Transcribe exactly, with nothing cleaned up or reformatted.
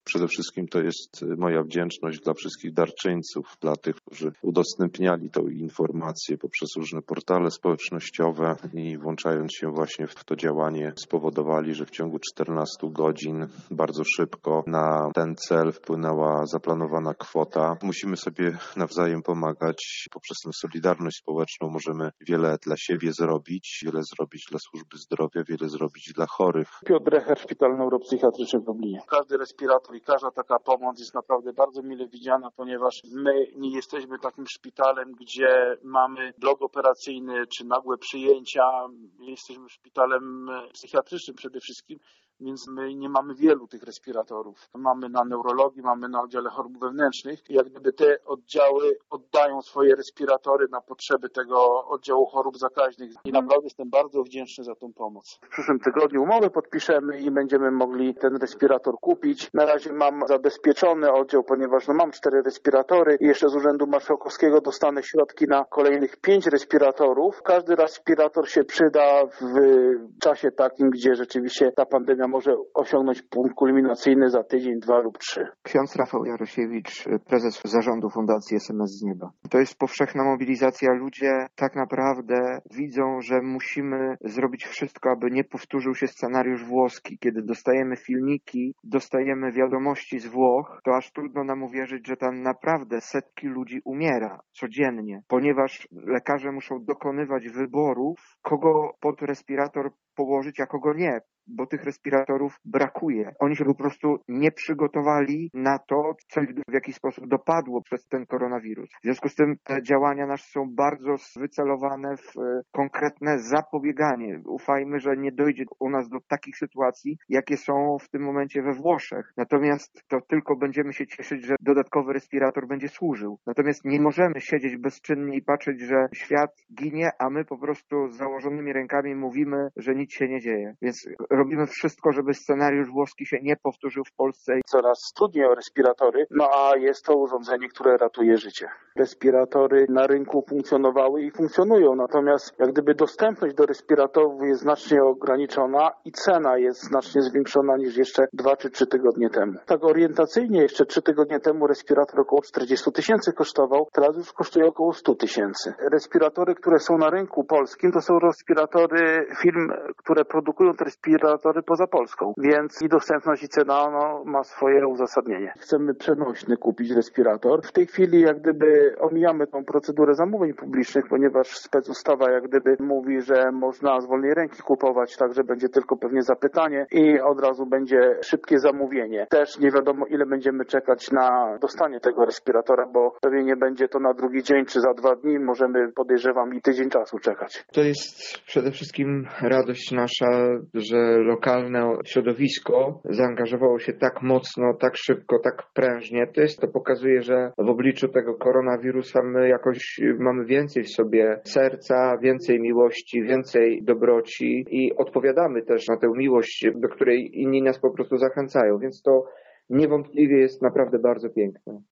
Przede wszystkim to jest moja wdzięczność dla wszystkich darczyńców, dla tych, którzy udostępniali tą informację poprzez różne portale społecznościowe i włączając się właśnie w to działanie spowodowali, że w ciągu czternastu godzin bardzo szybko na ten cel wpłynęła zaplanowana kwota. Musimy sobie nawzajem pomagać. Poprzez tę solidarność społeczną możemy wiele dla siebie zrobić, wiele zrobić dla służby zdrowia, wiele zrobić dla chorych. Piotr Drecher, Szpital Neuropsychiatryczny w Lublinie. Każdy respirator i każda taka pomoc jest naprawdę bardzo mile widziana, ponieważ my nie jesteśmy takim szpitalem, gdzie mamy blok operacyjny czy nagłe przyjęcia. Jesteśmy szpitalem psychiatrycznym przede wszystkim, więc my nie mamy wielu tych respiratorów. Mamy na neurologii, mamy na oddziale chorób wewnętrznych. I jak gdyby te oddziały oddają swoje respiratory na potrzeby tego oddziału chorób zakaźnych. I naprawdę jestem bardzo wdzięczny za tą pomoc. W przyszłym tygodniu umowę podpiszemy i będziemy mogli ten respirator kupić. Na razie mam zabezpieczony oddział, ponieważ no mam cztery respiratory i jeszcze z Urzędu Marszałkowskiego dostanę środki na kolejnych pięć respiratorów. Każdy respirator się przyda w czasie takim, gdzie rzeczywiście ta pandemia może osiągnąć punkt kulminacyjny za tydzień, dwa lub trzy. Ksiądz Rafał Jarosiewicz, prezes zarządu Fundacji S M S z Nieba. To jest powszechna mobilizacja. Ludzie tak naprawdę widzą, że musimy zrobić wszystko, aby nie powtórzył się scenariusz włoski. Kiedy dostajemy filmiki, dostajemy wiadomości z Włoch, to aż trudno nam uwierzyć, że tam naprawdę setki ludzi umiera codziennie, ponieważ lekarze muszą dokonywać wyborów, kogo pod respirator położyć, a kogo nie, bo tych respiratorów brakuje. Oni się po prostu nie przygotowali na to, co ich w jakiś sposób dopadło przez ten koronawirus. W związku z tym te działania nasze są bardzo wycelowane w konkretne zapobieganie. Ufajmy, że nie dojdzie u nas do takich sytuacji, jakie są w tym momencie we Włoszech. Natomiast to tylko będziemy się cieszyć, że dodatkowy respirator będzie służył. Natomiast nie możemy siedzieć bezczynnie i patrzeć, że świat ginie, a my po prostu z założonymi rękami mówimy, że nic się nie dzieje. Więc robimy wszystko, żeby scenariusz włoski się nie powtórzył w Polsce. Coraz trudniej o respiratory, no a jest to urządzenie, które ratuje życie. Respiratory na rynku funkcjonowały i funkcjonują, natomiast jak gdyby dostępność do respiratorów jest znacznie ograniczona i cena jest znacznie zwiększona niż jeszcze dwa czy trzy tygodnie temu. Tak orientacyjnie jeszcze trzy tygodnie temu respirator około czterdzieści tysięcy kosztował, teraz już kosztuje około sto tysięcy. Respiratory, które są na rynku polskim, to są respiratory firm, które produkują te respiratory poza Polską, więc i dostępność i cena no, ma swoje uzasadnienie. Chcemy przenośny kupić respirator. W tej chwili jak gdyby omijamy tą procedurę zamówień publicznych, ponieważ specustawa jak gdyby mówi, że można z wolnej ręki kupować, także będzie tylko pewnie zapytanie i od razu będzie szybkie zamówienie. Też nie wiadomo ile będziemy czekać na dostanie tego respiratora, bo pewnie nie będzie to na drugi dzień czy za dwa dni, możemy podejrzewam i tydzień czasu czekać. To jest przede wszystkim radość nasza, że lokalne środowisko zaangażowało się tak mocno, tak szybko, tak prężnie. To jest, to pokazuje, że w obliczu tego koronawirusa my jakoś mamy więcej w sobie serca, więcej miłości, więcej dobroci i odpowiadamy też na tę miłość, do której inni nas po prostu zachęcają, więc to niewątpliwie jest naprawdę bardzo piękne.